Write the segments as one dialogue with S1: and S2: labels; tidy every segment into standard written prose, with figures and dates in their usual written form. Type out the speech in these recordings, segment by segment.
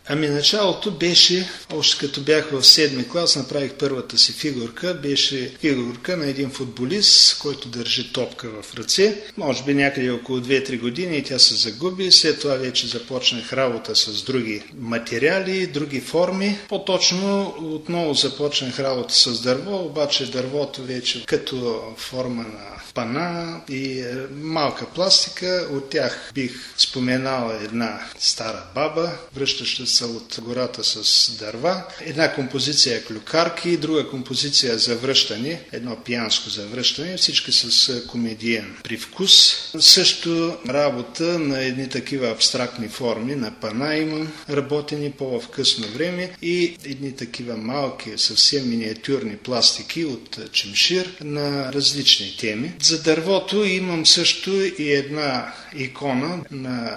S1: Ами началото беше, още като бях в 7-ми клас, направих първата си фигурка. Беше фигурка на един футболист, който държи топка в ръце. Може би някъде около 2-3 години и тя се загуби. След това вече започнах работа с други материали, други форми. По-точно отново започнах работа с дърво, обаче дървото вече като форма на пана и малка пластика. От тях бих споменала една стара баба, връщаща се от гората с дърва. Една композиция клюкарки, друга композиция за връщане, едно пиянско за връщане, всички с комедиен привкус. Също работа на едни такива абстрактни форми, на пана имам работени по-в късно време и едни такива малки, съвсем миниатюрни пластики от чемшир на различни теми. За дървото имам също и една икона на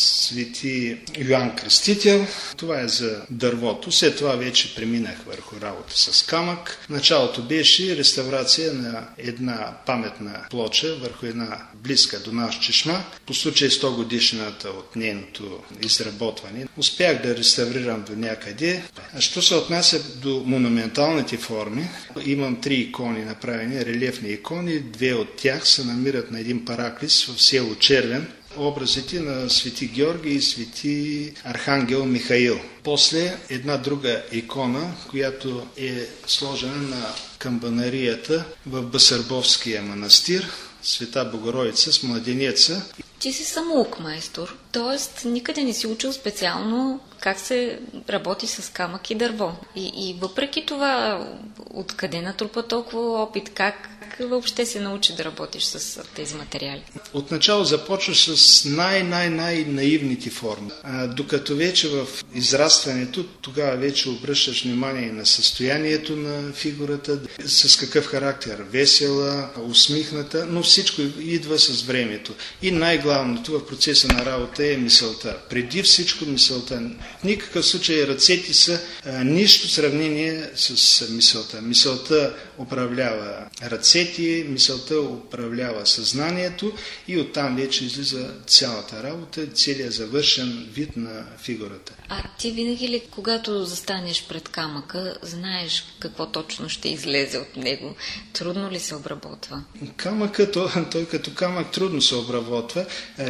S1: свети Йоан Кръстител. Това е за дървото. След това вече преминах върху работа с камък. Началото беше реставрация на една паметна плоча върху една близка до нас чешма. По случай 100 годишната от нейното изработване. Успях да реставрирам до някъде. А що се отнася до монументалните форми, имам 3 икони направени, релефни икони. 2 от тях се намират на един параклис в село Червен. Образите на свети Георги и свети Архангел Михаил. После една друга икона, която е сложена на камбанарията в Басърбовския манастир, Света Богородица с младенеца.
S2: Ти си самоук майстор, т.е. никъде не си учил специално как се работи с камък и дърво. И въпреки това, откъде натрупа толкова опит, как въобще се научи да работиш с тези материали?
S1: Отначало започваш с най-наивните форми. Докато вече в израстването, тогава вече обръщаш внимание на състоянието на фигурата, с какъв характер, весела, усмихната, но всичко идва с времето. И най-главното в процеса на работа е мисълта. Преди всичко мисълта. В никакъв случай ръцете са нищо в сравнение с мисълта. Мисълта управлява ръцете, мисълта управлява съзнанието и оттам вече излиза цялата работа, целият завършен вид на фигурата.
S2: А ти винаги ли, когато застанеш пред камъка, знаеш какво точно ще излезе от него? Трудно ли се обработва?
S1: Камъкът, той като камък трудно се обработва.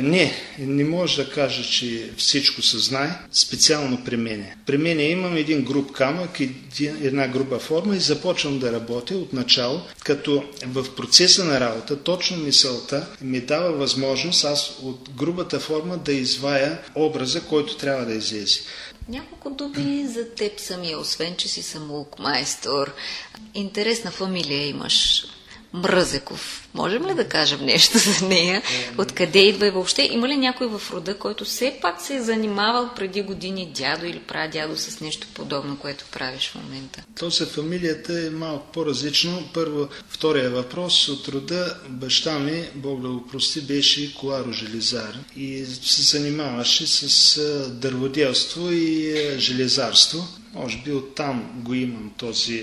S1: Не може да кажа, че всичко се знае, специално при мене. При мене имам един груб камък, една груба форма и започвам да работя от начало, като в процеса на работа точно мисълта ми дава възможност аз от грубата форма да извая образа, който трябва да излезе.
S2: Няколко думи за теб самия, освен че си самоук майстор. Интересна фамилия имаш. Мръзеков. Можем ли да кажем нещо за нея? Откъде идва и въобще? Има ли някой в рода, който все пак се е занимавал преди години дядо или прадядо с нещо подобно, което правиш в момента?
S1: То за фамилията е малко по-различно. Първо, втория въпрос от рода. Баща ми, Бог да го прости, беше коларо-железар и се занимаваше с дърводелство и железарство. Може би оттам го имам този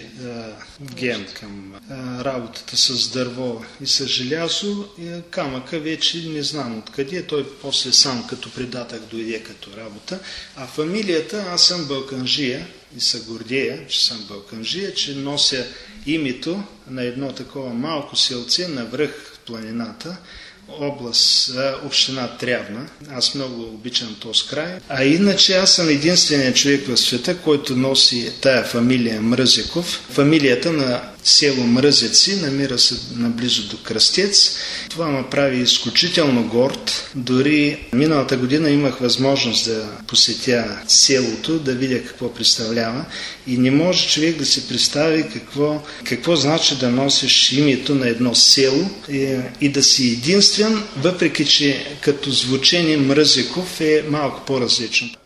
S1: ген към работата с дърво и с желязо. Камъка вече не знам откъде. Той после сам като придатък дойде като работа. А фамилията, аз съм балканжия и се гордея, че съм балканжия, че нося името на едно такова малко селце на връх планината, област, община Трявна. Аз много обичам този край. А иначе аз съм единственият човек в света, който носи тая фамилия Мръзеков. Фамилията на село Мръзеци намира се наблизо до Кръстец. Това ме прави изключително горд. Дори миналата година имах възможност да посетя селото, да видя какво представлява. И не може човек да си представи какво значи да носиш името на едно село и да си единствен, въпреки че като звучение Мръзеков е малко по-различно.